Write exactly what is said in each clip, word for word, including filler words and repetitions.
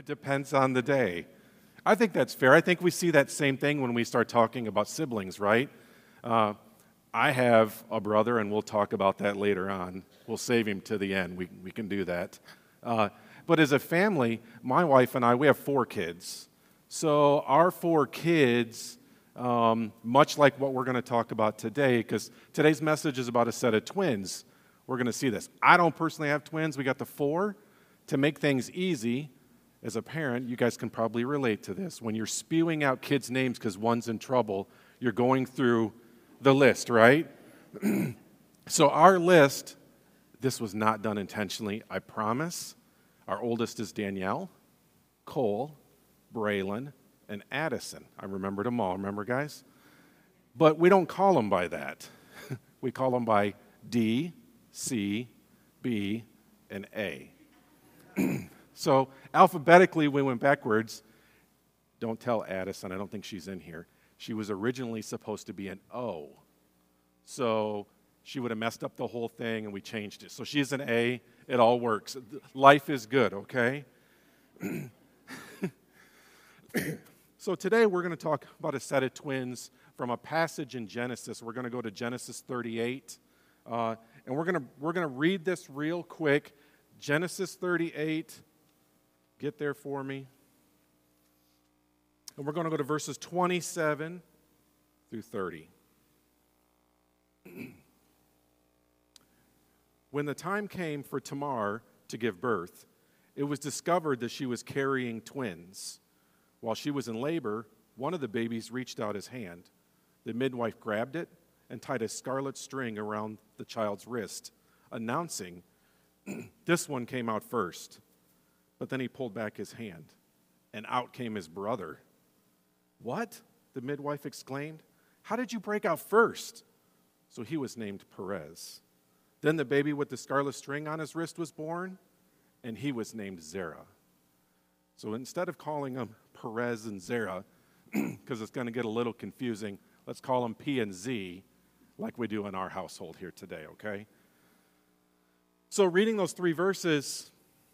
depends on the day. I think that's fair. I think we see that same thing when we start talking about siblings, right? Uh, I have a brother, and we'll talk about that later on. We'll save him to the end. We, we can do that. Uh, but as a family, my wife and I, we have four kids. So our four kids, um, much like what we're going to talk about today, because today's message is about a set of twins. We're going to see this. I don't personally have twins. We got the four. To make things easy, as a parent, you guys can probably relate to this. When you're spewing out kids' names because one's in trouble, you're going through the list, right? So our list, this was not done intentionally, I promise. Our oldest is Danielle, Cole, Braylon, and Addison. I remembered them all, remember, guys? But we don't call them by that. We call them by D, C, B, and A. So alphabetically, we went backwards. Don't tell Addison, I don't think she's in here. She was originally supposed to be an O. So she would have messed up the whole thing, and we changed it. So she's an A. It all works. Life is good, okay? So today we're going to talk about a set of twins from a passage in Genesis. We're going to go to Genesis thirty-eight, uh, and we're going to we're going to read this real quick. Genesis thirty-eight, get there for me. And we're going to go to verses twenty-seven through thirty. When the time came for Tamar to give birth, it was discovered that she was carrying twins. While she was in labor, one of the babies reached out his hand. The midwife grabbed it and tied a scarlet string around the child's wrist, announcing, "This one came out first." But then he pulled back his hand, and out came his brother. "What?" the midwife exclaimed. "How did you break out first?" So he was named Perez. Then the baby with the scarlet string on his wrist was born, and he was named Zerah. So instead of calling them Perez and Zerah, because it's going to get a little confusing, let's call them P and Z, like we do in our household here today, okay? So reading those three verses,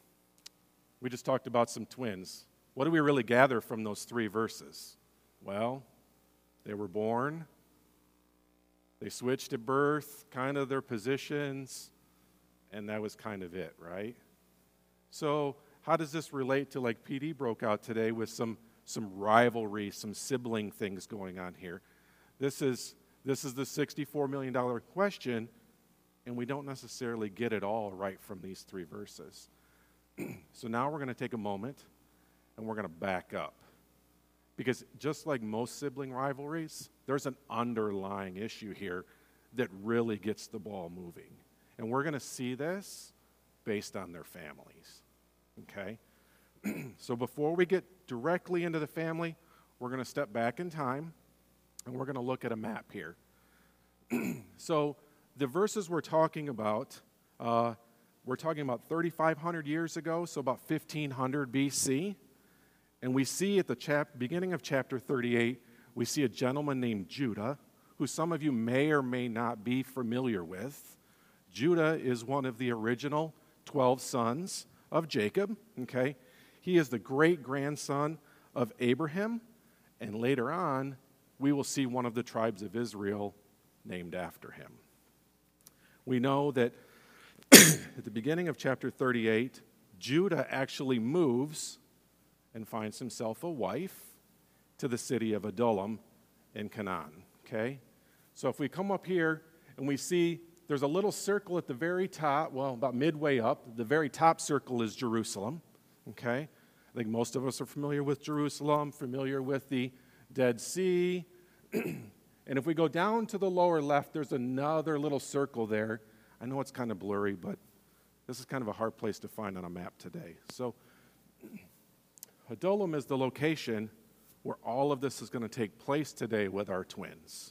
we just talked about some twins. What do we really gather from those three verses? Well, they were born, they switched at birth, kind of their positions, and that was kind of it, right? So how does this relate to, like P D broke out today with some, some rivalry, some sibling things going on here? This is, this is the sixty-four million dollars question, and we don't necessarily get it all right from these three verses. So now we're going to take a moment, and we're going to back up. Because just like most sibling rivalries, there's an underlying issue here that really gets the ball moving. And we're going to see this based on their families, okay? So before we get directly into the family, we're going to step back in time, and we're going to look at a map here. So the verses we're talking about, uh, we're talking about thirty-five hundred years ago, so about fifteen hundred B C. And we see at the chap- beginning of chapter thirty-eight, we see a gentleman named Judah, who some of you may or may not be familiar with. Judah is one of the original twelve sons of Jacob, okay? He is the great-grandson of Abraham, and later on, we will see one of the tribes of Israel named after him. We know that at the beginning of chapter thirty-eight, Judah actually moves and finds himself a wife to the city of Adullam in Canaan, okay? So if we come up here and we see there's a little circle at the very top, well, about midway up, the very top circle is Jerusalem, okay? I think most of us are familiar with Jerusalem, familiar with the Dead Sea. And if we go down to the lower left, there's another little circle there. I know it's kind of blurry, but this is kind of a hard place to find on a map today. So Adullam is the location where all of this is going to take place today with our twins.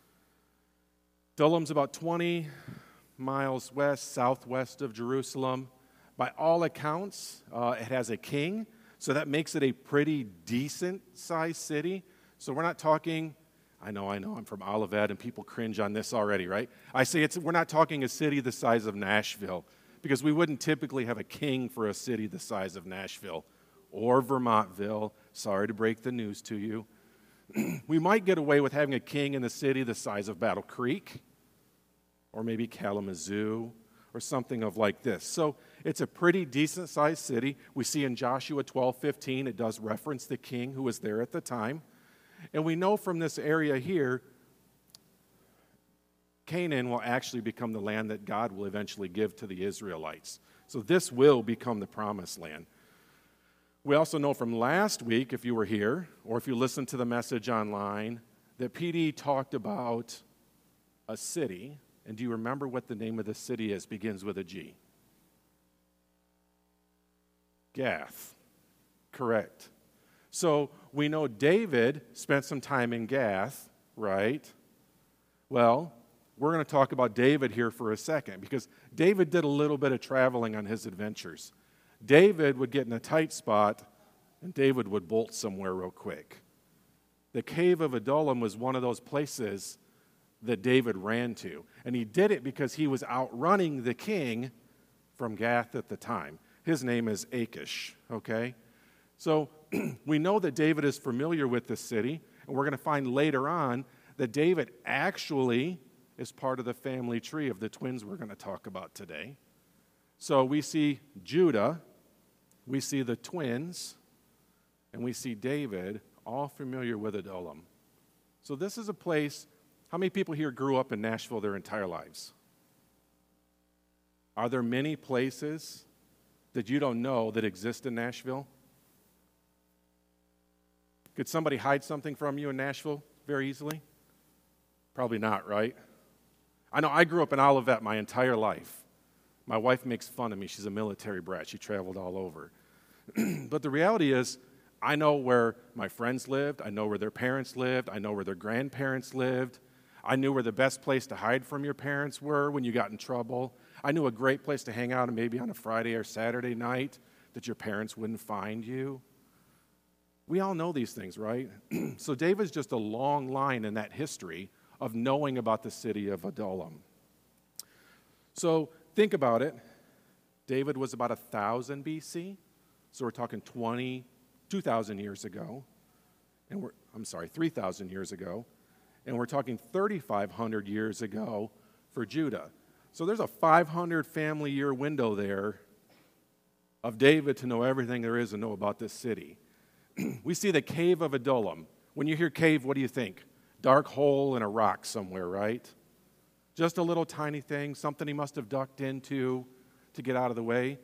Adullam's about twenty miles west, southwest of Jerusalem. By all accounts, uh, it has a king, so that makes it a pretty decent-sized city. So we're not talking, I know, I know, I'm from Olivet, and people cringe on this already, right? I say it's we're not talking a city the size of Nashville, because we wouldn't typically have a king for a city the size of Nashville. or Vermontville. Sorry to break the news to you. We might get away with having a king in the city the size of Battle Creek, or maybe Kalamazoo, or something of like this. So it's a pretty decent-sized city. We see in Joshua twelve fifteen, it does reference the king who was there at the time. And we know from this area here, Canaan will actually become the land that God will eventually give to the Israelites. So this will become the promised land. We also know from last week, if you were here, or if you listened to the message online, that P D talked about a city. And do you remember what the name of the city is? Begins with a G. Gath. Correct. So we know David spent some time in Gath, right? Well, we're going to talk about David here for a second, because David did a little bit of traveling on his adventures. David would get in a tight spot, and David would bolt somewhere real quick. The cave of Adullam was one of those places that David ran to. And he did it because he was outrunning the king from Gath at the time. His name is Achish, okay? So we know that David is familiar with this city, and we're going to find later on that David actually is part of the family tree of the twins we're going to talk about today. So we see Judah, we see the twins, and we see David, all familiar with Adullam. So this is a place, how many people here grew up in Nashville their entire lives? Are there many places that you don't know that exist in Nashville? Could somebody hide something from you in Nashville very easily? Probably not, right? I know I grew up in Olivet my entire life. My wife makes fun of me. She's a military brat. She traveled all over. But the reality is, I know where my friends lived. I know where their parents lived. I know where their grandparents lived. I knew where the best place to hide from your parents were when you got in trouble. I knew a great place to hang out maybe on a Friday or Saturday night that your parents wouldn't find you. We all know these things, right? So David's just a long line in that history of knowing about the city of Adullam. So think about it. David was about one thousand B C, so we're talking twenty, two thousand years ago. And we're, I'm sorry, three thousand years ago. And we're talking thirty-five hundred years ago for Judah. So there's a five hundred family year window there of David to know everything there is to know about this city. We see the cave of Adullam. When you hear cave, what do you think? Dark hole in a rock somewhere, right? Just a little tiny thing, something he must have ducked into to get out of the way.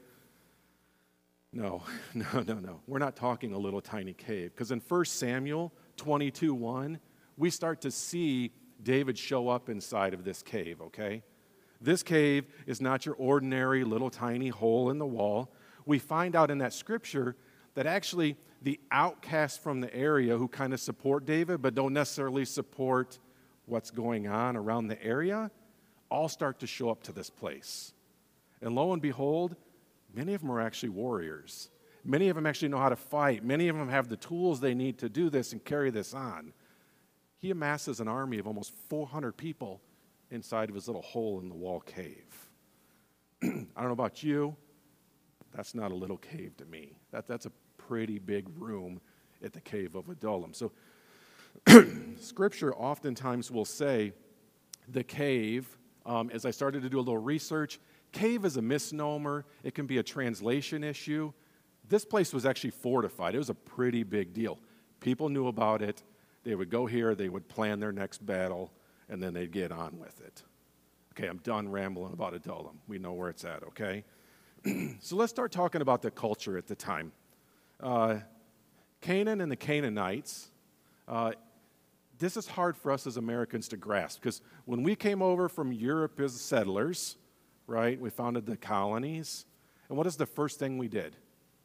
No, no, no, no. We're not talking a little tiny cave. Because in First Samuel twenty-two one, we start to see David show up inside of this cave, okay? This cave is not your ordinary little tiny hole in the wall. We find out in that scripture that actually the outcasts from the area who kind of support David but don't necessarily support what's going on around the area all start to show up to this place. And lo and behold, many of them are actually warriors. Many of them actually know how to fight. Many of them have the tools they need to do this and carry this on. He amasses an army of almost four hundred people inside of his little hole-in-the-wall cave. I don't know about you. That's not a little cave to me. That, that's a pretty big room at the cave of Adullam. So Scripture oftentimes will say the cave, um, as I started to do a little research, cave is a misnomer. It can be a translation issue. This place was actually fortified. It was a pretty big deal. People knew about it. They would go here, they would plan their next battle, and then they'd get on with it. Okay, I'm done rambling about Adullam. We know where it's at, okay? So let's start talking about the culture at the time. Uh, Canaan and the Canaanites, uh, this is hard for us as Americans to grasp, because when we came over from Europe as settlers, right, we founded the colonies, and what is the first thing we did?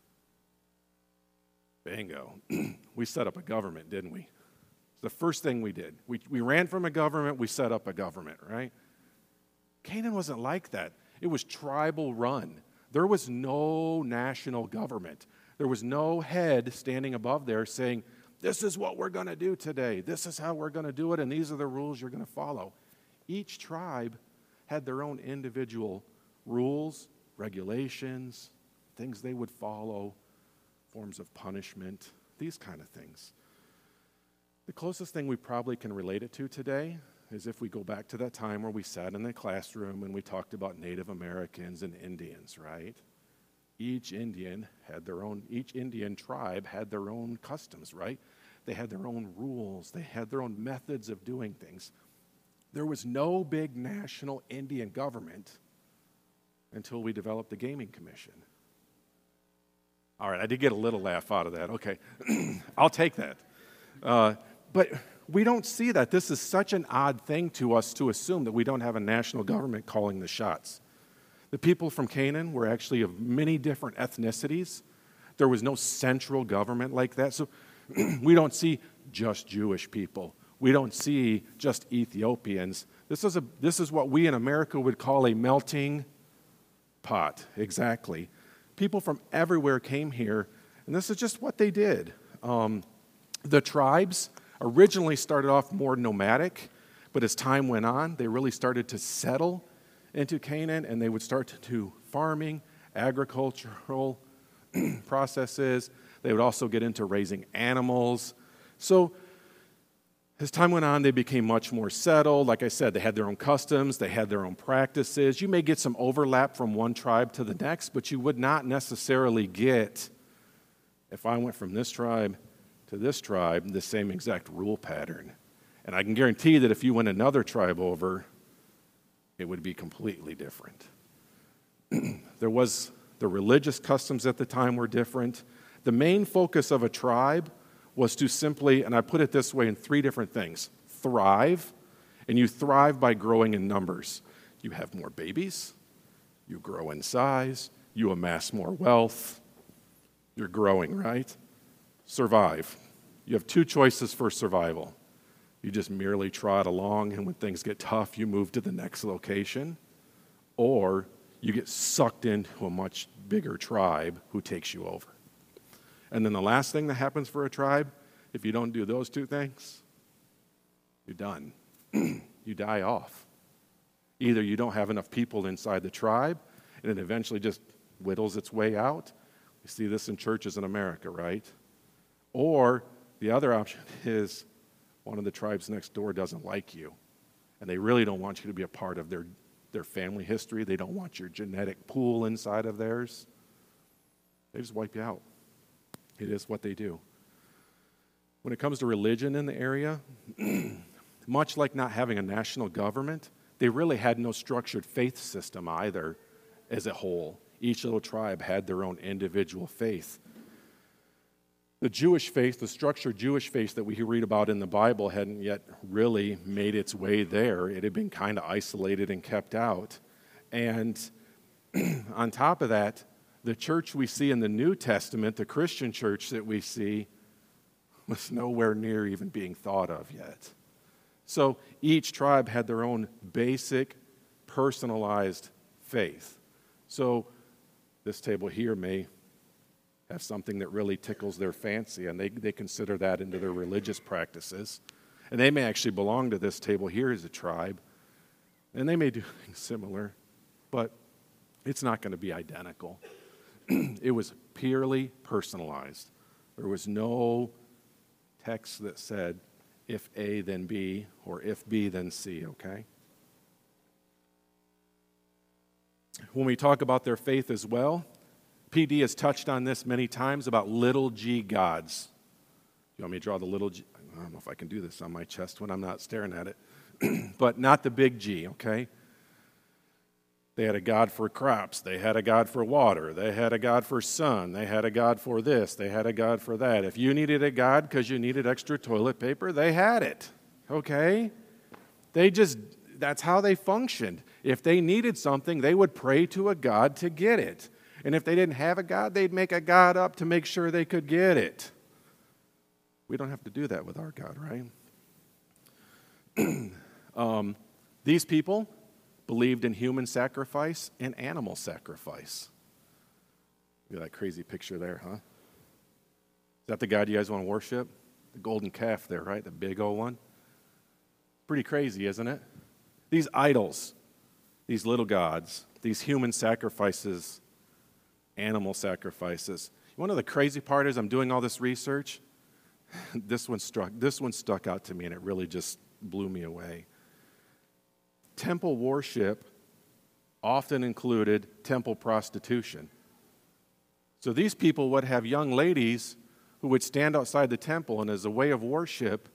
Bingo. We set up a government, didn't we? The first thing we did. We, we ran from a government, we set up a government, right? Canaan wasn't like that. It was tribal run. There was no national government. There was no head standing above there saying, this is what we're going to do today. This is how we're going to do it, and these are the rules you're going to follow. Each tribe had their own individual rules, regulations, things they would follow. forms of punishment, these kind of things. The closest thing we probably can relate it to today is if we go back to that time where we sat in the classroom and we talked about Native Americans and Indians, right? Each Indian had their own, each Indian tribe had their own customs, right? They had their own rules. They had their own methods of doing things. There was no big national Indian government until we developed the Gaming Commission. All right, I did get a little laugh out of that. Okay, I'll take that. Uh, but we don't see that. This is such an odd thing to us to assume that we don't have a national government calling the shots. The people from Canaan were actually of many different ethnicities. There was no central government like that. So we don't see just Jewish people. We don't see just Ethiopians. This is, a, this is what we in America would call a melting pot, exactly. People from everywhere came here, and this is just what they did. Um, the tribes originally started off more nomadic, but as time went on, they really started to settle into Canaan, and they would start to do farming, agricultural processes. They would also get into raising animals. So as time went on, they became much more settled. Like I said, they had their own customs, they had their own practices. You may get some overlap from one tribe to the next, but you would not necessarily get, if I went from this tribe to this tribe, the same exact rule pattern. And I can guarantee that if you went another tribe over, it would be completely different. There was, the religious customs at the time were different. The main focus of a tribe was to simply, and I put it this way in three different things, thrive, and you thrive by growing in numbers. You have more babies, you grow in size, you amass more wealth, you're growing, right? Survive. You have two choices for survival. You just merely trot along, and when things get tough, you move to the next location, or you get sucked into a much bigger tribe who takes you over. And then the last thing that happens for a tribe, if you don't do those two things, you're done. You die off. Either you don't have enough people inside the tribe, and it eventually just whittles its way out. We see this in churches in America, right? Or the other option is one of the tribes next door doesn't like you, and they really don't want you to be a part of their, their family history. They don't want your genetic pool inside of theirs. They just wipe you out. It is what they do. When it comes to religion in the area, much like not having a national government, they really had no structured faith system either as a whole. Each little tribe had their own individual faith. The Jewish faith, the structured Jewish faith that we read about in the Bible hadn't yet really made its way there. It had been kind of isolated and kept out. And on top of that, the church we see in the New Testament, the Christian church that we see, was nowhere near even being thought of yet. So each tribe had their own basic, personalized faith. So this table here may have something that really tickles their fancy, and they, they consider that into their religious practices. And they may actually belong to this table here as a tribe, and they may do things similar, but it's not going to be identical. It was purely personalized. There was no text that said, if A, then B, or if B, then C, okay? When we talk about their faith as well, P D has touched on this many times about little g gods. You want me to draw the little g? I don't know if I can do this on my chest when I'm not staring at it. But not the big G, okay? They had a god for crops. They had a god for water. They had a god for sun. They had a god for this. They had a god for that. If you needed a god because you needed extra toilet paper, they had it, okay? They just, that's how they functioned. If they needed something, they would pray to a god to get it. And if they didn't have a god, they'd make a god up to make sure they could get it. We don't have to do that with our God, right? um, these people believed in human sacrifice and animal sacrifice. Look at that crazy picture there, huh? Is that the God you guys want to worship? The golden calf there, right? The big old one. Pretty crazy, isn't it? These idols, these little gods, these human sacrifices, animal sacrifices. One of the crazy part is I'm doing all this research. This one struck, this one stuck out to me, and it really just blew me away. Temple worship often included temple prostitution. So these people would have young ladies who would stand outside the temple, and as a way of worship,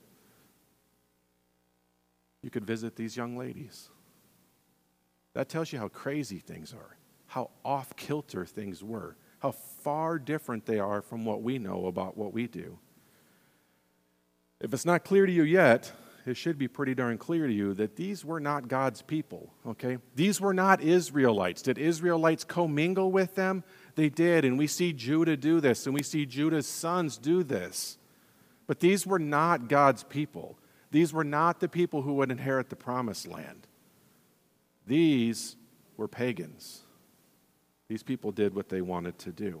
you could visit these young ladies. That tells you how crazy things are, how off-kilter things were, how far different they are from what we know about what we do. If it's not clear to you yet, it should be pretty darn clear to you that these were not God's people, okay? These were not Israelites. Did Israelites commingle with them? They did, and we see Judah do this, and we see Judah's sons do this. But these were not God's people. These were not the people who would inherit the promised land. These were pagans. These people did what they wanted to do.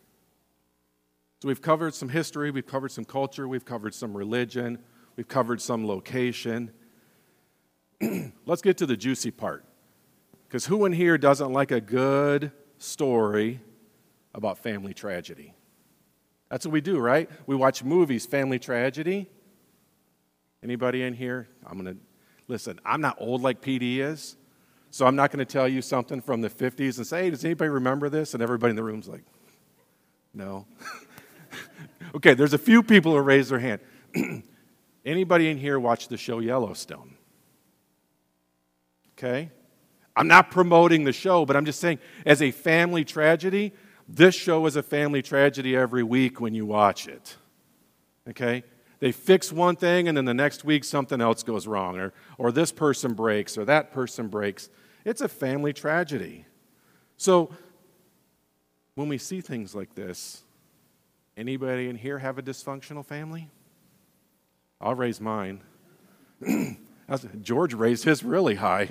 So we've covered some history, we've covered some culture, we've covered some religion, we've covered some location. Let's get to the juicy part. Because who in here doesn't like a good story about family tragedy? That's what we do, right? We watch movies, family tragedy. Anybody in here? I'm going to, listen, I'm not old like P D is, so I'm not going to tell you something from the fifties and say, hey, does anybody remember this? And everybody in the room's like, no. Okay, there's a few people who raised their hand. Anybody in here watch the show Yellowstone? Okay? I'm not promoting the show, but I'm just saying, as a family tragedy, this show is a family tragedy every week when you watch it. Okay? They fix one thing, and then the next week something else goes wrong, or, or this person breaks, or that person breaks. It's a family tragedy. So, when we see things like this, anybody in here have a dysfunctional family? I'll raise mine. George raised his really high.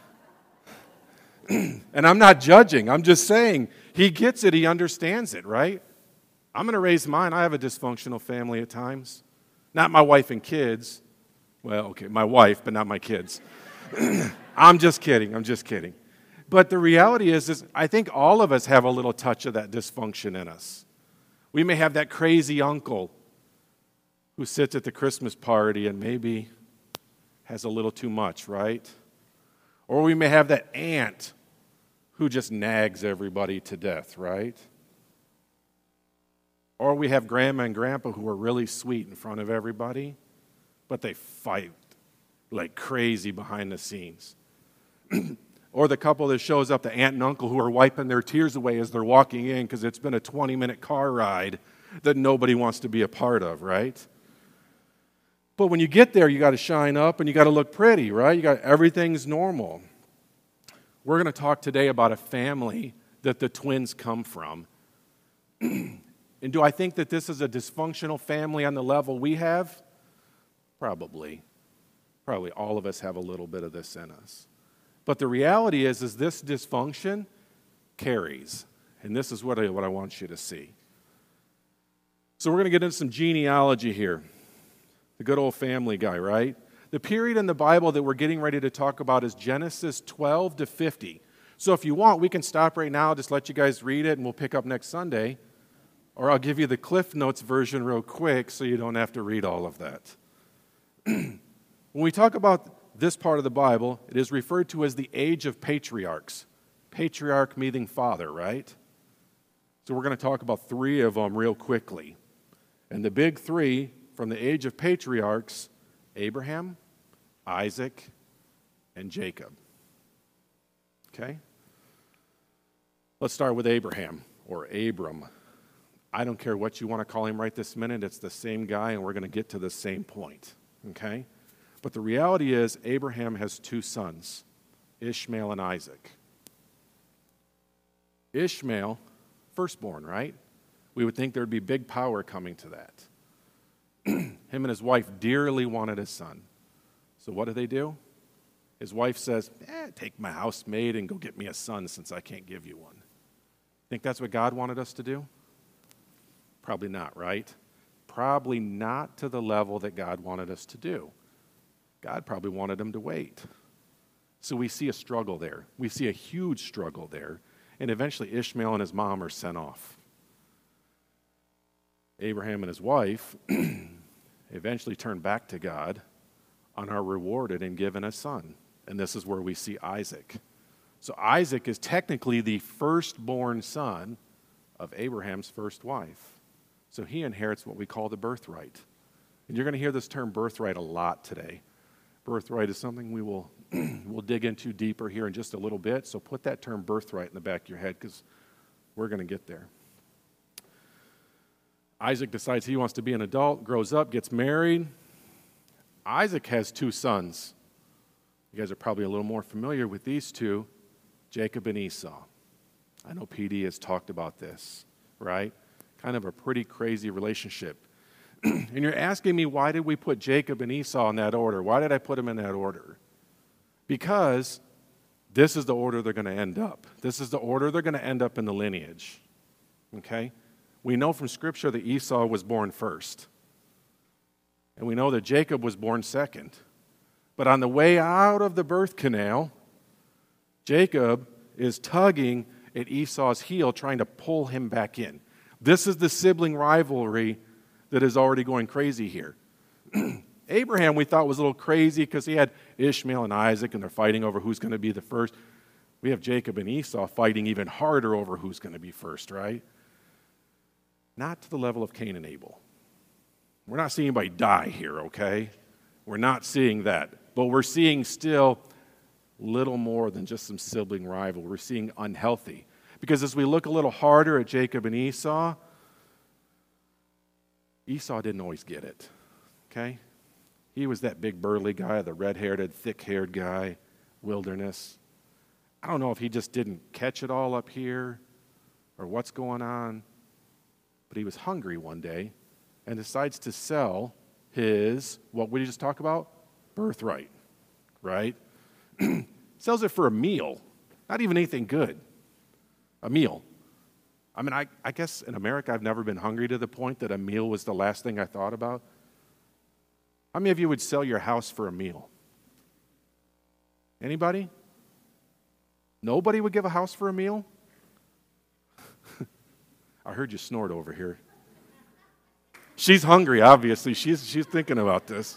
And I'm not judging. I'm just saying he gets it. He understands it, right? I'm going to raise mine. I have a dysfunctional family at times. Not my wife and kids. Well, okay, my wife, but not my kids. I'm just kidding. I'm just kidding. But the reality is, is, I think all of us have a little touch of that dysfunction in us. We may have that crazy uncle who sits at the Christmas party and maybe has a little too much, right? Or we may have that aunt who just nags everybody to death, right? Or we have grandma and grandpa who are really sweet in front of everybody, but they fight like crazy behind the scenes. Or the couple that shows up, the aunt and uncle who are wiping their tears away as they're walking in because it's been a twenty-minute car ride that nobody wants to be a part of, right? But when you get there, you got to shine up and you got to look pretty, right? You got everything's normal. We're going to talk today about a family that the twins come from. And do I think that this is a dysfunctional family on the level we have? Probably. Probably all of us have a little bit of this in us. But the reality is, is this dysfunction carries. And this is what I, what I want you to see. So we're going to get into some genealogy here. The good old Family Guy, right? The period in the Bible that we're getting ready to talk about is Genesis twelve to fifty. So if you want, we can stop right now, just let you guys read it, and we'll pick up next Sunday. Or I'll give you the Cliff Notes version real quick so you don't have to read all of that. When we talk about this part of the Bible, it is referred to as the age of patriarchs. Patriarch meaning father, right? So we're going to talk about three of them real quickly. And the big three from the age of patriarchs, Abraham, Isaac, and Jacob. Okay? Let's start with Abraham, or Abram. I don't care what you want to call him right this minute. It's the same guy, and we're going to get to the same point. Okay? But the reality is, Abraham has two sons, Ishmael and Isaac. Ishmael, firstborn, right? We would think there would be big power coming to that. Him and his wife dearly wanted a son. So what do they do? His wife says, eh, take my housemaid and go get me a son since I can't give you one. Think that's what God wanted us to do? Probably not, right? Probably not to the level that God wanted us to do. God probably wanted him to wait. So we see a struggle there. We see a huge struggle there. And eventually Ishmael and his mom are sent off. Abraham and his wife eventually turned back to God and are rewarded and given a son. And this is where we see Isaac. So Isaac is technically the firstborn son of Abraham's first wife. So he inherits what we call the birthright. And you're going to hear this term birthright a lot today. Birthright is something we will we'll dig into deeper here in just a little bit. So put that term birthright in the back of your head because we're going to get there. Isaac decides he wants to be an adult, grows up, gets married. Isaac has two sons. You guys are probably a little more familiar with these two, Jacob and Esau. I know P D has talked about this, right? Kind of a pretty crazy relationship. And you're asking me, why did we put Jacob and Esau in that order? Why did I put them in that order? Because this is the order they're going to end up. This is the order they're going to end up in the lineage. Okay? We know from Scripture that Esau was born first. And we know that Jacob was born second. But on the way out of the birth canal, Jacob is tugging at Esau's heel, trying to pull him back in. This is the sibling rivalry that is already going crazy here. Abraham, we thought, was a little crazy because he had Ishmael and Isaac, and they're fighting over who's going to be the first. We have Jacob and Esau fighting even harder over who's going to be first, right? Not to the level of Cain and Abel. We're not seeing anybody die here, okay? We're not seeing that. But we're seeing still little more than just some sibling rival. We're seeing unhealthy. Because as we look a little harder at Jacob and Esau, Esau didn't always get it, okay? He was that big burly guy, the red-haired, thick-haired guy, wilderness. I don't know if he just didn't catch it all up here or what's going on, but he was hungry one day and decides to sell his, what did he just talk about? Birthright, right? Sells it for a meal, not even anything good, a meal. I mean, I, I guess in America I've never been hungry to the point that a meal was the last thing I thought about. How many of you would sell your house for a meal? Anybody? Nobody would give a house for a meal? I heard you snort over here. She's hungry, obviously. She's, she's thinking about this.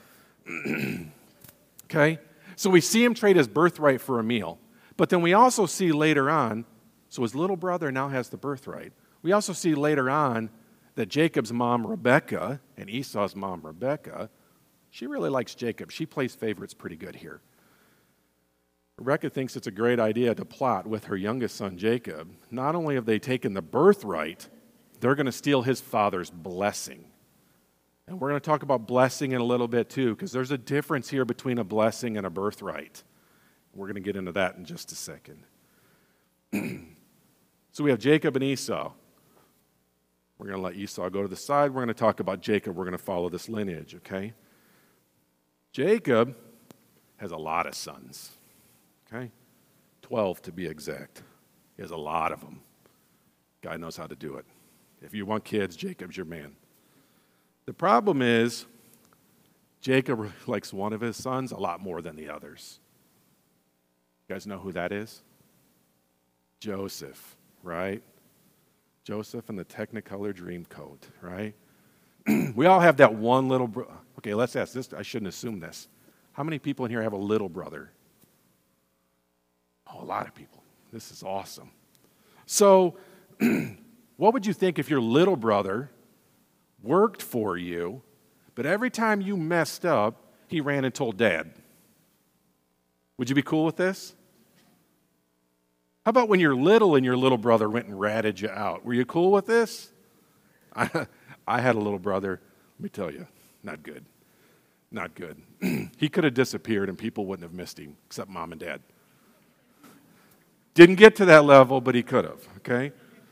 Okay? So we see him trade his birthright for a meal. But then we also see later on, so his little brother now has the birthright. We also see later on that Jacob's mom, Rebekah, and Esau's mom, Rebekah, she really likes Jacob. She plays favorites pretty good here. Rebekah thinks it's a great idea to plot with her youngest son, Jacob. Not only have they taken the birthright, they're going to steal his father's blessing. And we're going to talk about blessing in a little bit too, because there's a difference here between a blessing and a birthright. We're going to get into that in just a second. So we have Jacob and Esau. We're going to let Esau go to the side. We're going to talk about Jacob. We're going to follow this lineage, okay? Jacob has a lot of sons, okay? Twelve to be exact. He has a lot of them. God knows how to do it. If you want kids, Jacob's your man. The problem is, Jacob likes one of his sons a lot more than the others. You guys know who that is? Joseph, right? Joseph and the Technicolor Dreamcoat, right? We all have that one little bro- Okay, let's ask this. I shouldn't assume this. How many people in here have a little brother? Oh, a lot of people. This is awesome. So, what would you think if your little brother worked for you, but every time you messed up, he ran and told Dad? Would you be cool with this? How about when you're little and your little brother went and ratted you out? Were you cool with this? I, I had a little brother, let me tell you, not good. Not good. He could have disappeared and people wouldn't have missed him, except Mom and Dad. Didn't get to that level, but he could have, okay?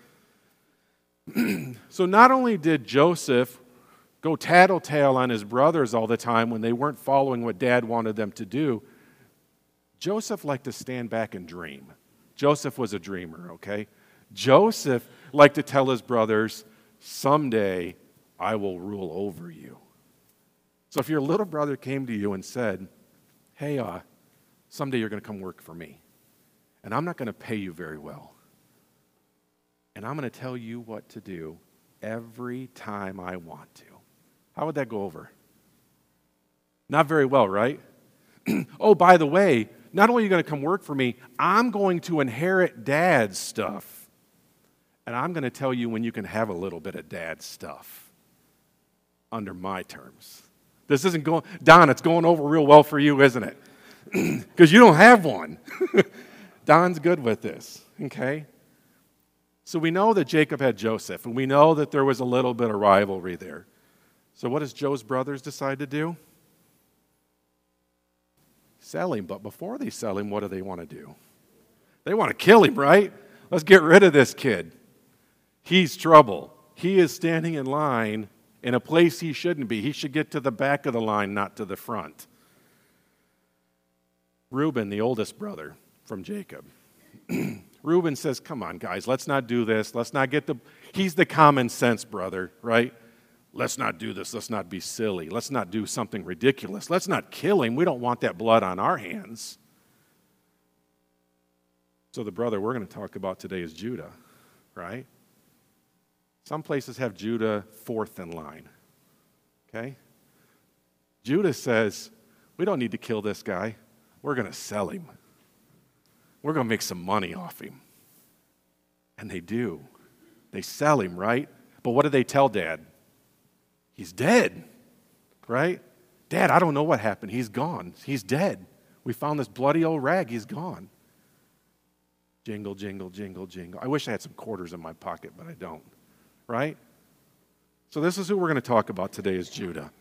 So not only did Joseph go tattletale on his brothers all the time when they weren't following what Dad wanted them to do, Joseph liked to stand back and dream. Joseph was a dreamer, okay? Joseph liked to tell his brothers, someday I will rule over you. So if your little brother came to you and said, hey, uh, someday you're going to come work for me, and I'm not going to pay you very well, and I'm going to tell you what to do, every time I want to. How would that go over? Not very well, right? Oh, by the way, not only are you going to come work for me, I'm going to inherit Dad's stuff. And I'm going to tell you when you can have a little bit of Dad's stuff under my terms. This isn't going, Don, it's going over real well for you, isn't it? Because you don't have one. Don's good with this, okay? So we know that Jacob had Joseph, and we know that there was a little bit of rivalry there. So what does Joe's brothers decide to do? Sell him. But before they sell him, what do they want to do? They want to kill him, right? Let's get rid of this kid. He's trouble. He is standing in line in a place he shouldn't be. He should get to the back of the line, not to the front. Reuben, the oldest brother from Jacob. Reuben says, come on, guys, let's not do this. Let's not get the... He's the common sense brother, right? Let's not do this. Let's not be silly. Let's not do something ridiculous. Let's not kill him. We don't want that blood on our hands. So the brother we're going to talk about today is Judah, right? Some places have Judah fourth in line, okay? Judah says, we don't need to kill this guy. We're going to sell him. We're going to make some money off him. And they do. They sell him, right? But what do they tell Dad? He's dead, right? Dad, I don't know what happened. He's gone. He's dead. We found this bloody old rag. He's gone. Jingle, jingle, jingle, jingle. I wish I had some quarters in my pocket, but I don't, right? So this is who we're going to talk about today is Judah.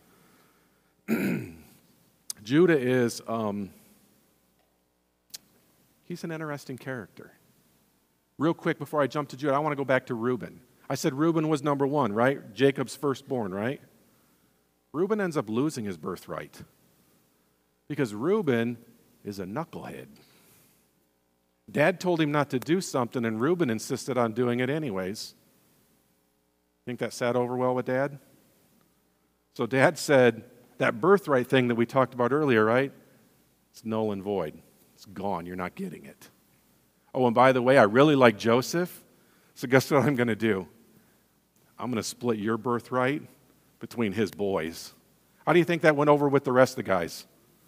Judah is, um, he's an interesting character. Real quick, before I jump to Judah, I want to go back to Reuben. I said Reuben was number one, right? Jacob's firstborn, right? Reuben ends up losing his birthright because Reuben is a knucklehead. Dad told him not to do something, and Reuben insisted on doing it anyways. Think that sat over well with Dad? So Dad said, that birthright thing that we talked about earlier, right? It's null and void. It's gone. You're not getting it. Oh, and by the way, I really like Joseph, so guess what I'm going to do? I'm going to split your birthright between his boys. How do you think that went over with the rest of the guys?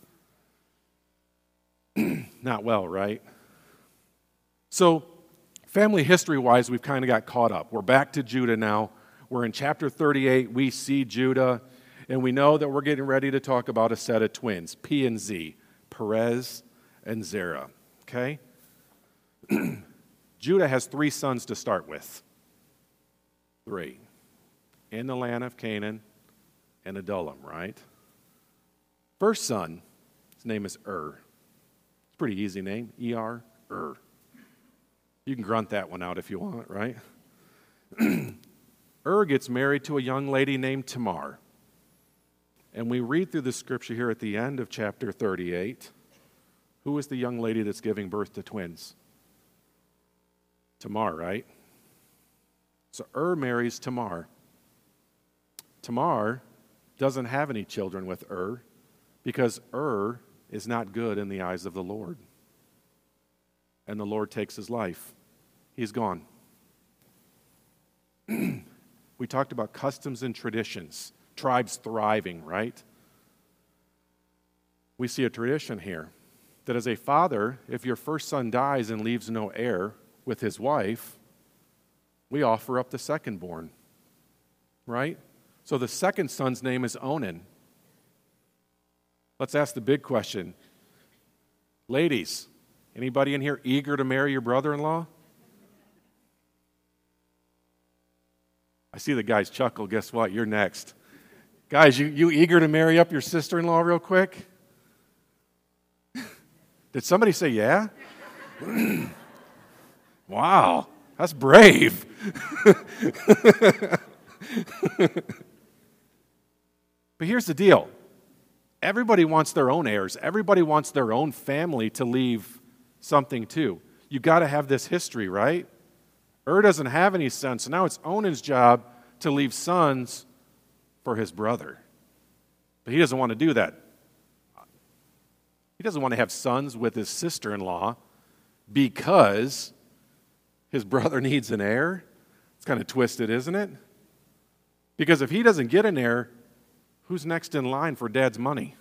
Not well, right? So, family history-wise, we've kind of got caught up. We're back to Judah now. We're in chapter thirty-eight. We see Judah, and we know that we're getting ready to talk about a set of twins, P and Z, Perez and Zerah, okay? Judah has three sons to start with. Three. In the land of Canaan and Adullam, right? First son, his name is Ur. It's a pretty easy name, E R, Ur. You can grunt that one out if you want, right? Ur gets married to a young lady named Tamar. And we read through the scripture here at the end of chapter thirty-eight. Who is the young lady that's giving birth to twins? Tamar, right? So Ur marries Tamar. Tamar doesn't have any children with Ur because Ur is not good in the eyes of the Lord. And the Lord takes his life. He's gone. We talked about customs and traditions, tribes thriving, right? We see a tradition here that as a father, if your first son dies and leaves no heir with his wife, we offer up the secondborn, right? So the second son's name is Onan. Let's ask the big question. Ladies, anybody in here eager to marry your brother-in-law? I see the guys chuckle. Guess what? You're next. Guys, you, you eager to marry up your sister-in-law real quick? Did somebody say yeah? Wow, that's brave. But here's the deal. Everybody wants their own heirs. Everybody wants their own family to leave something to. You got to have this history, right? Ur doesn't have any sons, so now it's Onan's job to leave sons for his brother. But he doesn't want to do that. He doesn't want to have sons with his sister-in-law because his brother needs an heir. It's kind of twisted, isn't it? Because if he doesn't get an heir, who's next in line for dad's money?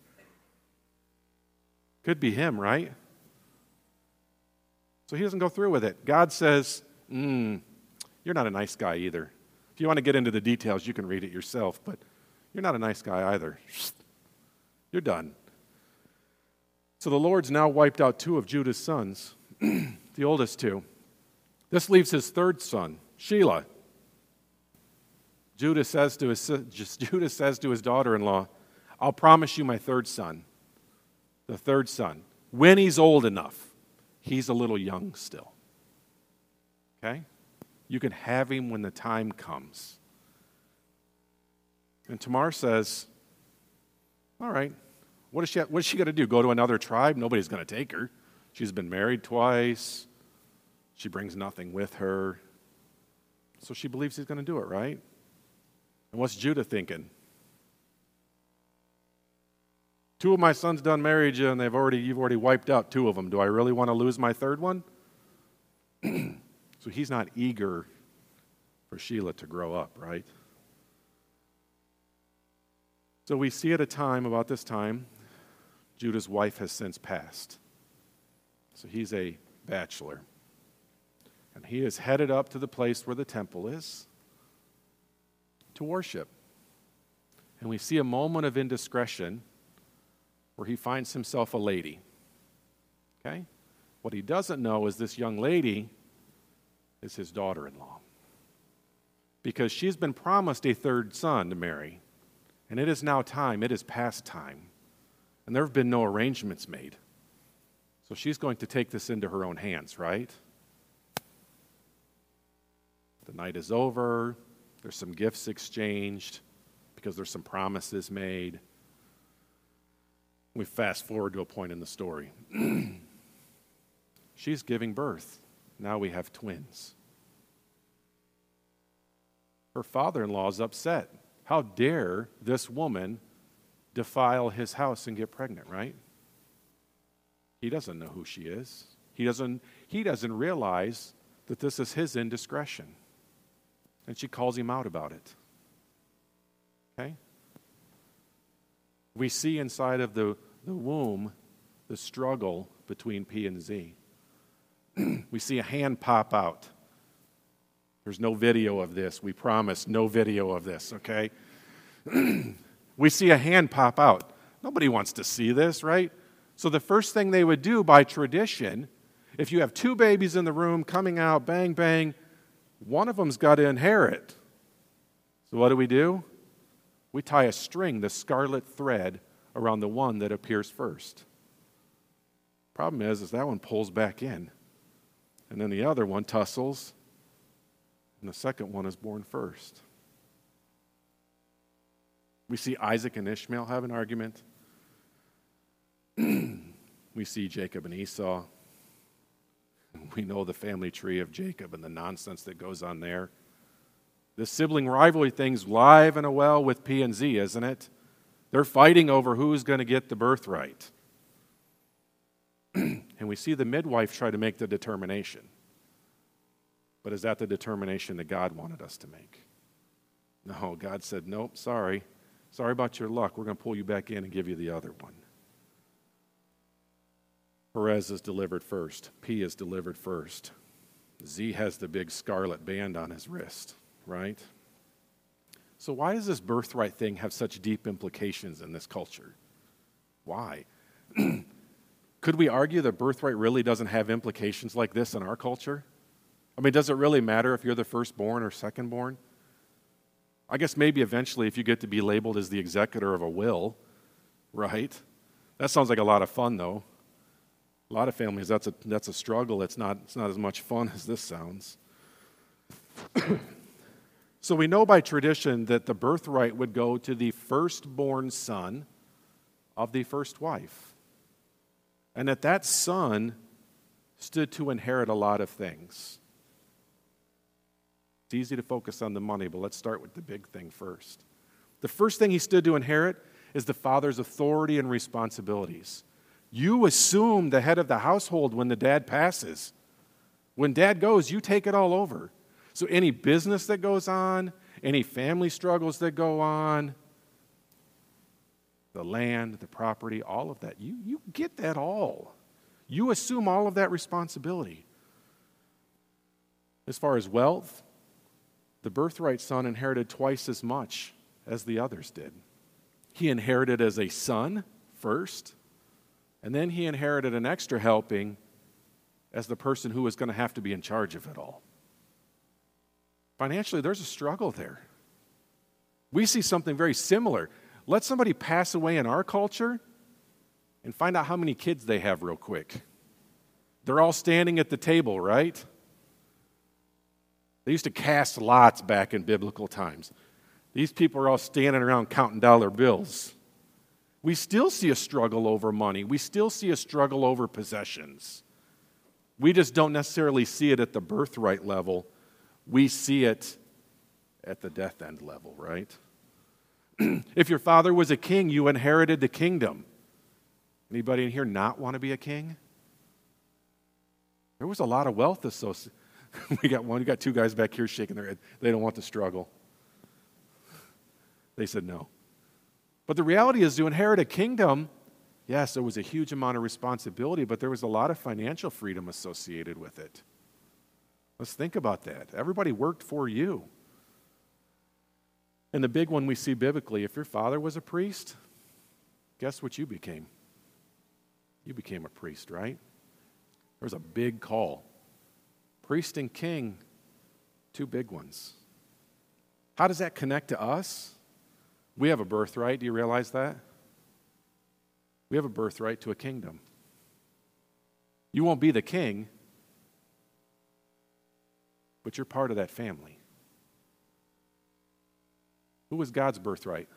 Could be him, right? So he doesn't go through with it. God says, mm, you're not a nice guy either. If you want to get into the details, you can read it yourself, but you're not a nice guy either. You're done. So the Lord's now wiped out two of Judah's sons, the oldest two. This leaves his third son, Shelah. Judah says to his, Judah says to his daughter-in-law, I'll promise you my third son, the third son, when he's old enough. He's a little young still. Okay? You can have him when the time comes. And Tamar says, all right, what is she, what is she going to do? Go to another tribe? Nobody's going to take her. She's been married twice. She brings nothing with her. So she believes he's going to do it, right? And what's Judah thinking? Two of my sons done married you, and they've already you've already wiped out two of them. Do I really want to lose my third one? So he's not eager for Shelah to grow up, right? So we see at a time, about this time, Judah's wife has since passed. So he's a bachelor. And he is headed up to the place where the temple is to worship. And we see a moment of indiscretion where he finds himself a lady. Okay? What he doesn't know is this young lady is his daughter-in-law. Because she's been promised a third son to marry. And it is now time, it is past time. And there have been no arrangements made. So she's going to take this into her own hands, right? The night is over. There's some gifts exchanged because there's some promises made. We fast forward to a point in the story. She's giving birth. Now we have twins. Her father-in-law is upset. How dare this woman defile his house and get pregnant, right? He doesn't know who she is. He doesn't, he doesn't realize that this is his indiscretion. And she calls him out about it. Okay? We see inside of the, the womb the struggle between P and Z. We see a hand pop out. There's no video of this. We promise no video of this, okay? We see a hand pop out. Nobody wants to see this, right? So the first thing they would do by tradition, if you have two babies in the room coming out, bang, bang, one of them's got to inherit. So what do we do? We tie a string, the scarlet thread, around the one that appears first. Problem is, is that one pulls back in. And then the other one tussles, and the second one is born first. We see Isaac and Ishmael have an argument. We see Jacob and Esau. We know the family tree of Jacob and the nonsense that goes on there. This sibling rivalry thing's live and well with P and Z, isn't it? They're fighting over who's going to get the birthright. And we see the midwife try to make the determination. But is that the determination that God wanted us to make? No, God said, nope, sorry. Sorry about your luck. We're going to pull you back in and give you the other one. Perez is delivered first. P is delivered first. Z has the big scarlet band on his wrist, right? So why does this birthright thing have such deep implications in this culture? Why? Could we argue that birthright really doesn't have implications like this in our culture? I mean, does it really matter if you're the firstborn or secondborn? I guess maybe eventually if you get to be labeled as the executor of a will, right? That sounds like a lot of fun, though. A lot of families, that's a, that's a struggle. It's not, it's not as much fun as this sounds. So we know by tradition that the birthright would go to the firstborn son of the first wife. And that that son stood to inherit a lot of things. It's easy to focus on the money, but let's start with the big thing first. The first thing he stood to inherit is the father's authority and responsibilities. You assume the head of the household when the dad passes. When dad goes, you take it all over. So any business that goes on, any family struggles that go on, the land, the property, all of that. You, you get that all. You assume all of that responsibility. As far as wealth, the birthright son inherited twice as much as the others did. He inherited as a son first, and then he inherited an extra helping as the person who was going to have to be in charge of it all. Financially, there's a struggle there. We see something very similar. Let somebody pass away in our culture and find out how many kids they have real quick. They're all standing at the table, right? They used to cast lots back in biblical times. These people are all standing around counting dollar bills. We still see a struggle over money. We still see a struggle over possessions. We just don't necessarily see it at the birthright level. We see it at the death end level, right? If your father was a king, you inherited the kingdom. Anybody in here not want to be a king? There was a lot of wealth associated. We got one, we got two guys back here shaking their head. They don't want to struggle. They said no. But the reality is, to inherit a kingdom, yes, there was a huge amount of responsibility, but there was a lot of financial freedom associated with it. Let's think about that. Everybody worked for you. And the big one we see biblically, if your father was a priest, guess what you became? You became a priest, right? There was a big call. Priest and king, two big ones. How does that connect to us? We have a birthright. Do you realize that? We have a birthright to a kingdom. You won't be the king, but you're part of that family. Who was God's birthright?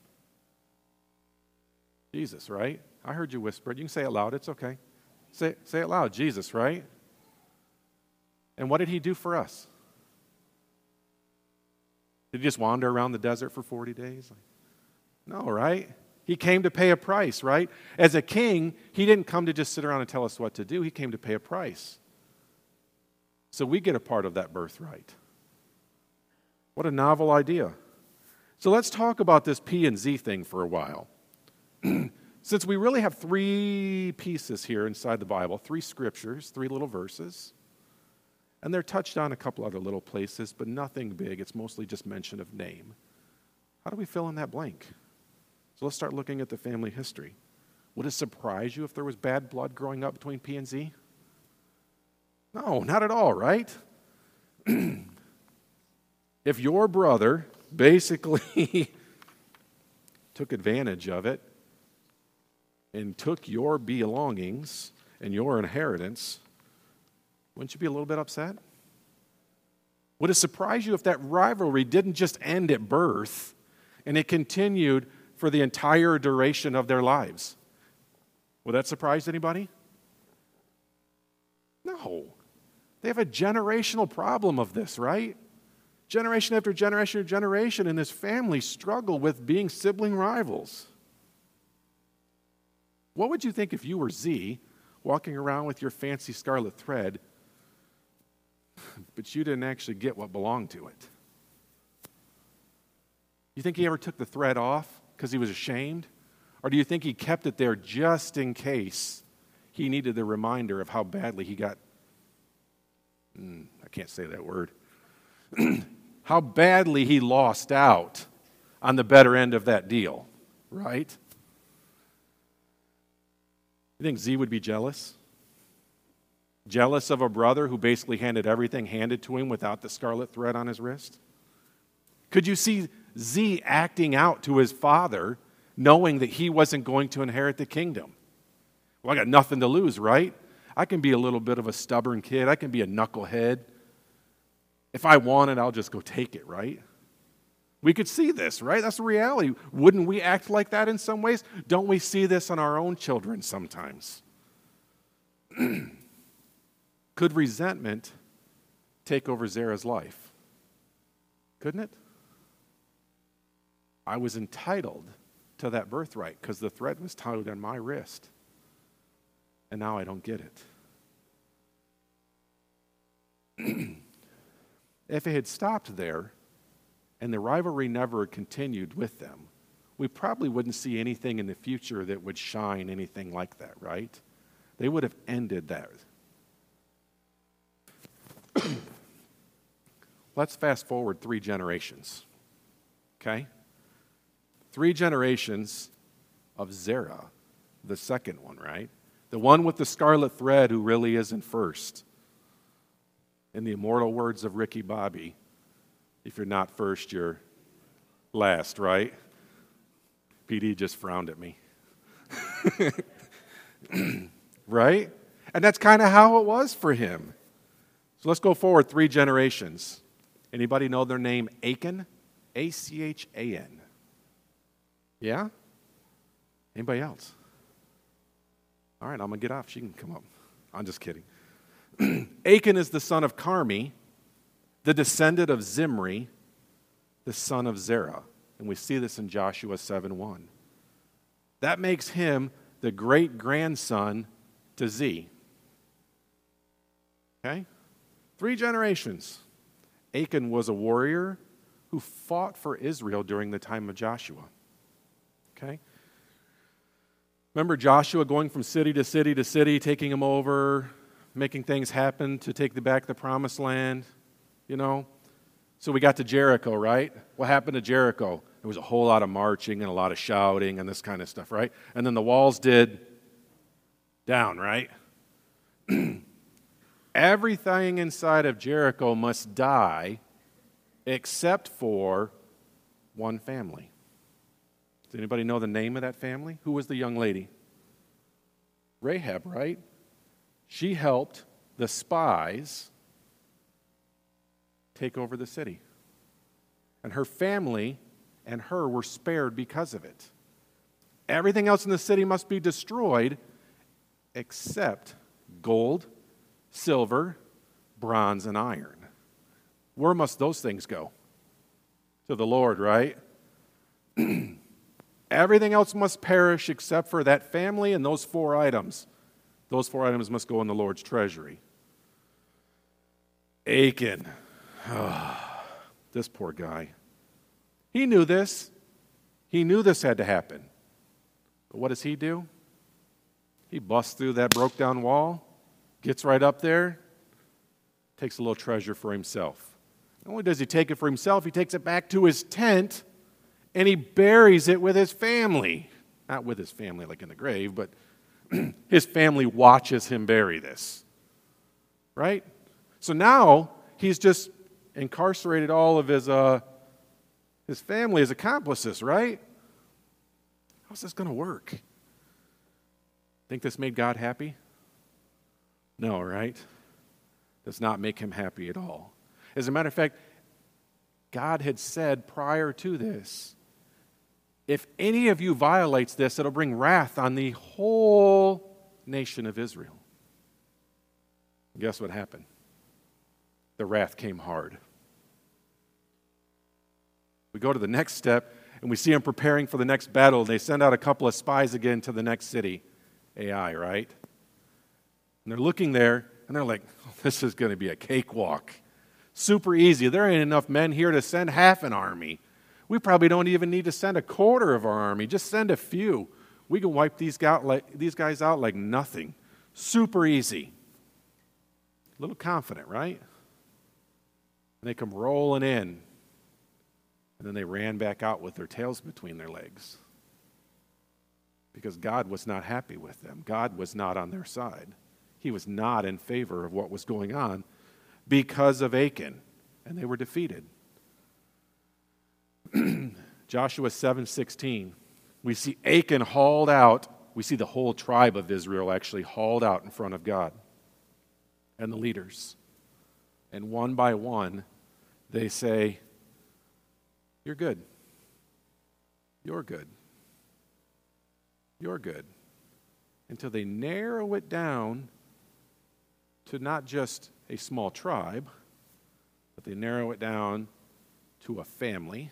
Jesus, right? I heard you whisper it. You can say it loud. It's okay. Say, say it loud. Jesus, right? And what did he do for us? Did he just wander around the desert for forty days? No, right? He came to pay a price, right? As a king, he didn't come to just sit around and tell us what to do. He came to pay a price. So we get a part of that birthright. What a novel idea. So let's talk about this P and Z thing for a while. Since we really have three pieces here inside the Bible, three scriptures, three little verses, and they're touched on a couple other little places, but nothing big. It's mostly just mention of name. How do we fill in that blank? So let's start looking at the family history. Would it surprise you if there was bad blood growing up between P and Z? No, not at all, right? If your brother basically took advantage of it and took your belongings and your inheritance, wouldn't you be a little bit upset? Would it surprise you if that rivalry didn't just end at birth and it continued for the entire duration of their lives? Would that surprise anybody? No. They have a generational problem of this, right? Generation after generation after generation in this family struggle with being sibling rivals. What would you think if you were Z, walking around with your fancy scarlet thread, but you didn't actually get what belonged to it? You think he ever took the thread off because he was ashamed? Or do you think he kept it there just in case he needed the reminder of how badly he got, mm, I can't say that word, how badly he lost out on the better end of that deal, right? You think Z would be jealous? Jealous of a brother who basically handed everything handed to him without the scarlet thread on his wrist? Could you see Z acting out to his father, knowing that he wasn't going to inherit the kingdom? Well, I got nothing to lose, right? I can be a little bit of a stubborn kid. I can be a knucklehead. If I want it, I'll just go take it, right? We could see this, right? That's the reality. Wouldn't we act like that in some ways? Don't we see this in our own children sometimes? Could resentment take over Zerah's life? Couldn't it? I was entitled to that birthright because the thread was tied on my wrist. And now I don't get it. If it had stopped there, and the rivalry never continued with them, we probably wouldn't see anything in the future that would shine anything like that, right? They would have ended that. Let's fast forward three generations, okay? Three generations of Zerah, the second one, right? The one with the scarlet thread who really isn't first. In the immortal words of Ricky Bobby, if you're not first, you're last, right? P D just frowned at me. Right? And that's kind of how it was for him. So let's go forward three generations. Anybody know their name Achan? A C H A N. Yeah? Anybody else? All right, I'm going to get off. She can come up. I'm just kidding. Achan is the son of Carmi, the descendant of Zimri, the son of Zerah. And we see this in Joshua seven one. That makes him the great-grandson to Z. Okay? Three generations. Achan was a warrior who fought for Israel during the time of Joshua. Okay? Remember Joshua going from city to city to city, taking them over, making things happen to take back the promised land, you know? So we got to Jericho, right? What happened to Jericho? There was a whole lot of marching and a lot of shouting and this kind of stuff, right? And then the walls did down, right? Everything inside of Jericho must die except for one family. Does anybody know the name of that family? Who was the young lady? Rahab, right? She helped the spies take over the city. And her family and her were spared because of it. Everything else in the city must be destroyed except gold, silver, bronze, and iron. Where must those things go? To the Lord, right? Everything else must perish except for that family and those four items. Those four items must go in the Lord's treasury. Achan. Oh, this poor guy. He knew this. He knew this had to happen. But what does he do? He busts through that broke down wall, gets right up there, takes a little treasure for himself. Not only does he take it for himself, he takes it back to his tent and he buries it with his family. Not with his family like in the grave, but his family watches him bury this. Right? So now he's just incarcerated all of his uh, his family, his accomplices, right? How's this going to work? Think this made God happy? No, right? Does not make him happy at all. As a matter of fact, God had said prior to this, if any of you violates this, it'll bring wrath on the whole nation of Israel. And guess what happened? The wrath came hard. We go to the next step, and we see them preparing for the next battle. They send out a couple of spies again to the next city, Ai, right? And they're looking there, and they're like, oh, this is going to be a cakewalk. Super easy. There ain't enough men here to send half an army. We probably don't even need to send a quarter of our army. Just send a few. We can wipe these guys out like nothing. Super easy. A little confident, right? And they come rolling in. And then they ran back out with their tails between their legs. Because God was not happy with them. God was not on their side. He was not in favor of what was going on because of Achan. And they were defeated. Joshua seven sixteen. We see Achan hauled out. We see the whole tribe of Israel actually hauled out in front of God and the leaders. And one by one, they say, you're good. You're good. You're good. Until they narrow it down to not just a small tribe, but they narrow it down to a family,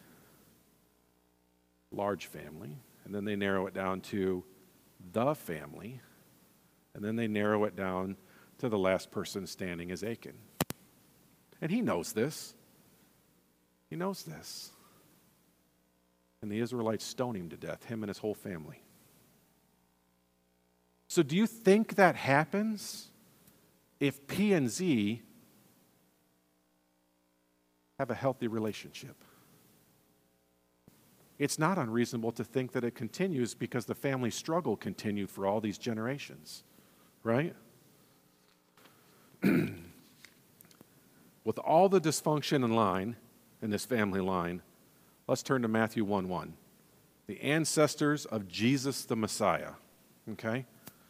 large family, and then they narrow it down to the family, and then they narrow it down to the last person standing as Achan. And he knows this. He knows this. And the Israelites stone him to death, him and his whole family. So do you think that happens if P and Z have a healthy relationship? It's not unreasonable to think that it continues because the family struggle continued for all these generations, right? With all the dysfunction in line, in this family line, let's turn to Matthew one one. The ancestors of Jesus the Messiah, okay?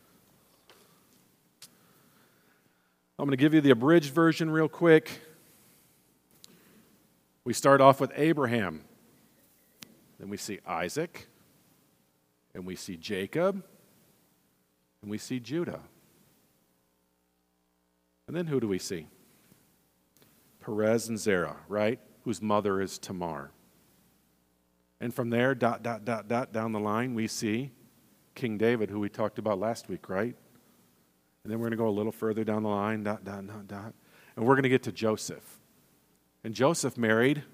I'm going to give you the abridged version real quick. We start off with Abraham. Then we see Isaac. And we see Jacob. And we see Judah. And then who do we see? Perez and Zerah, right? Whose mother is Tamar. And from there, dot, dot, dot, dot, down the line, we see King David, who we talked about last week, right? And then we're going to go a little further down the line, dot, dot, dot, dot. And we're going to get to Joseph. And Joseph married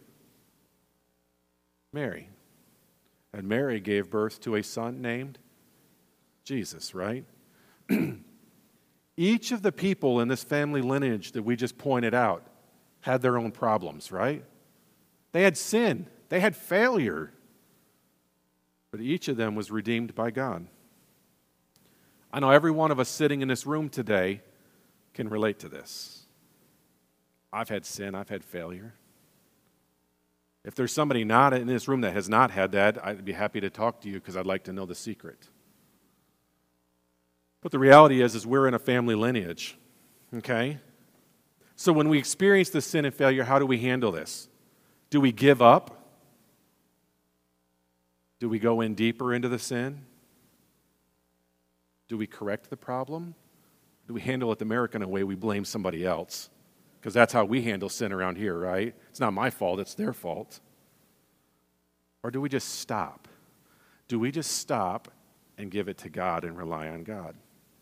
Mary. And Mary gave birth to a son named Jesus, right? Each of the people in this family lineage that we just pointed out had their own problems, right? They had sin. They had failure. But each of them was redeemed by God. I know every one of us sitting in this room today can relate to this. I've had sin. I've had failure. If there's somebody not in this room that has not had that, I'd be happy to talk to you because I'd like to know the secret. But the reality is, is we're in a family lineage, okay? So when we experience the sin and failure, how do we handle this? Do we give up? Do we go in deeper into the sin? Do we correct the problem? Do we handle it the American way? We blame somebody else. Because that's how we handle sin around here, right? It's not my fault, it's their fault. Or do we just stop? Do we just stop and give it to God and rely on God?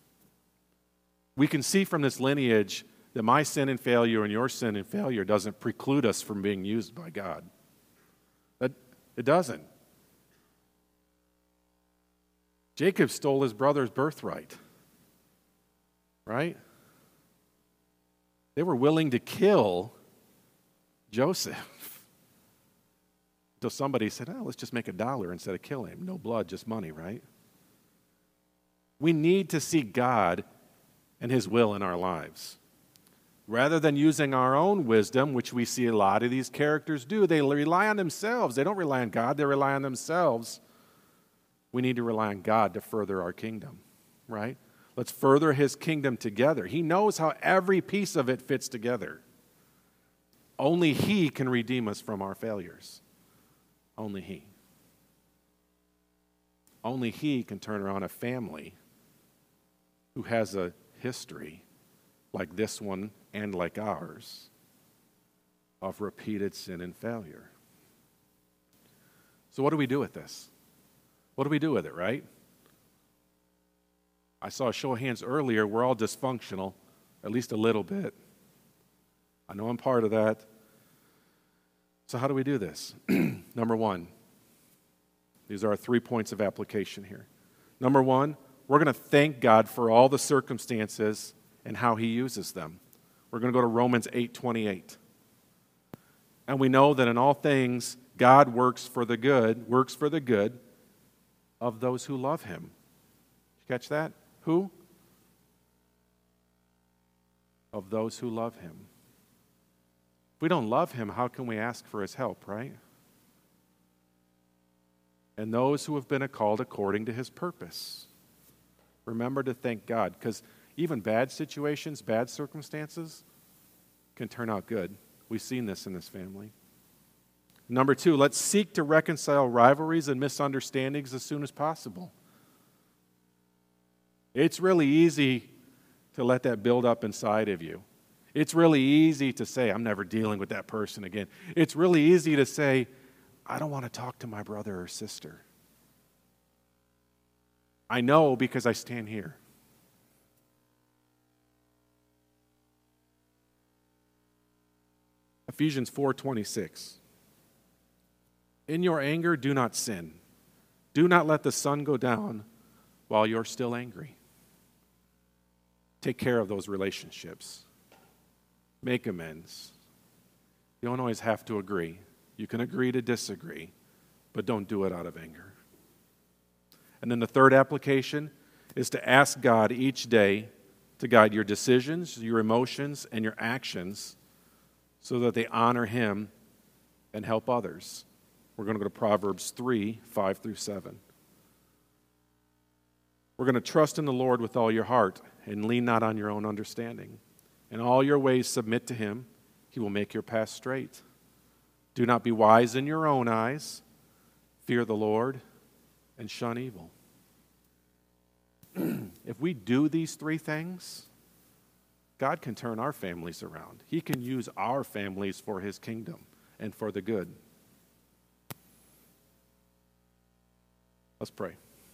We can see from this lineage that my sin and failure and your sin and failure doesn't preclude us from being used by God. That, it doesn't. Jacob stole his brother's birthright, right? They were willing to kill Joseph until somebody said, oh, let's just make a dollar instead of killing him. No blood, just money, right? We need to see God and His will in our lives. Rather than using our own wisdom, which we see a lot of these characters do, they rely on themselves. They don't rely on God, they rely on themselves. We need to rely on God to further our kingdom, right? Let's further His kingdom together. He knows how every piece of it fits together. Only He can redeem us from our failures. Only He. Only He can turn around a family who has a history like this one and like ours of repeated sin and failure. So what do we do with this? What do we do with it, right? I saw a show of hands earlier. We're all dysfunctional, at least a little bit. I know I'm part of that. So how do we do this? Number one, these are our three points of application here. Number one, we're going to thank God for all the circumstances and how He uses them. We're going to go to Romans eight twenty-eight. And we know that in all things, God works for the good, works for the good of those who love Him. Did you catch that? Who? Of those who love Him. If we don't love Him, how can we ask for His help, right? And those who have been called according to His purpose. Remember to thank God, because even bad situations, bad circumstances can turn out good. We've seen this in this family. Number two, let's seek to reconcile rivalries and misunderstandings as soon as possible. It's really easy to let that build up inside of you. It's really easy to say, I'm never dealing with that person again. It's really easy to say, I don't want to talk to my brother or sister. I know because I stand here. Ephesians four twenty-six. In your anger, do not sin. Do not let the sun go down while you're still angry. Take care of those relationships. Make amends. You don't always have to agree. You can agree to disagree, but don't do it out of anger. And then the third application is to ask God each day to guide your decisions, your emotions, and your actions so that they honor Him and help others. We're going to go to Proverbs three, five through seven. We're going to trust in the Lord with all your heart and lean not on your own understanding. In all your ways submit to Him. He will make your path straight. Do not be wise in your own eyes. Fear the Lord and shun evil. If we do these three things, God can turn our families around. He can use our families for His kingdom and for the good. Let's pray.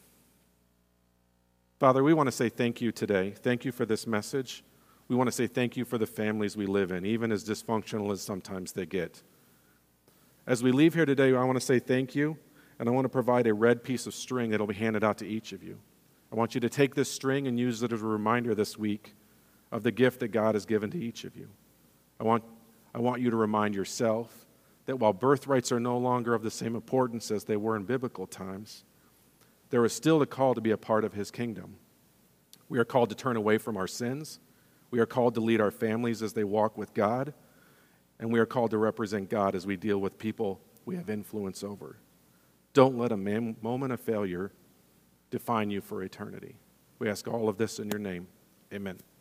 Father, we want to say thank you today. Thank you for this message. We want to say thank you for the families we live in, even as dysfunctional as sometimes they get. As we leave here today, I want to say thank you, and I want to provide a red piece of string that will be handed out to each of you. I want you to take this string and use it as a reminder this week of the gift that God has given to each of you. I want, I want you to remind yourself that while birthrights are no longer of the same importance as they were in biblical times, there is still a call to be a part of His kingdom. We are called to turn away from our sins. We are called to lead our families as they walk with God. And we are called to represent God as we deal with people we have influence over. Don't let a man, moment of failure define you for eternity. We ask all of this in your name. Amen.